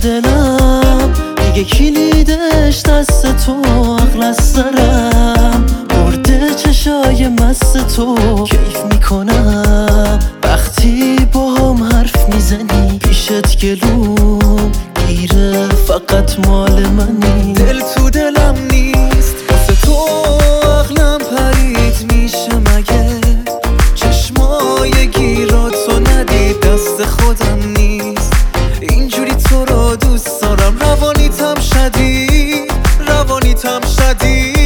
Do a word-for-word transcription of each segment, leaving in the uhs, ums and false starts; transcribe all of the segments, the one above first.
دلم دیگه کلیدش دست تو، عقل از سرم برده چشای مست تو. کیف میکنم وقتی با هم حرف میزنی، پیشت گلوم گیره فقط مال منی. دل تو دلم نیست واسه تو، عقلم پرید میشه مگه چشمای گیراتو ندید؟ دست خودم نیست اینجوری تو رو دوست دارم، روانیتم شدید روانیتم شدید.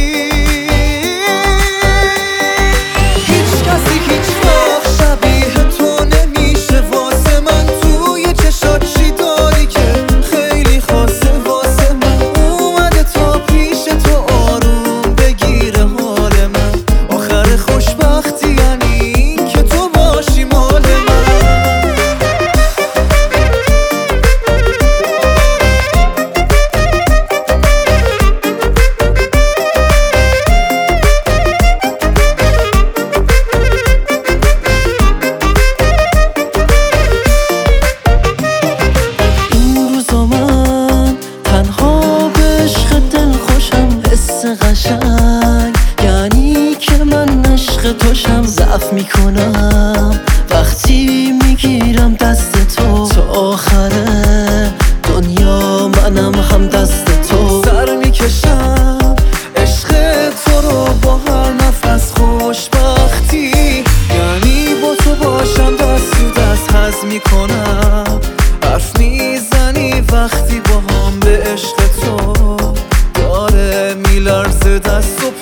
هیچ کسی هیچ وقت شبیه تو نمیشه واسه من. توی چشات چی داری که خیلی خاصه واسه من؟ اومده تا پیش تو آروم بگیره حال من. آخر خوشبختی یعنی این که تو باشی مال من. قشنگ یعنی که من عشق توشم، ضعف میکنم وقتی میگیرم دست تو. تا آخره دنیا منم هم دست تو. سر میکشم عشق تو رو با هر نفس. خوشبختی یعنی با تو باشم دست تو دست. حظ میکنم حرف میزنی وقتی با هم به عشق تو. داره میلرزه دست و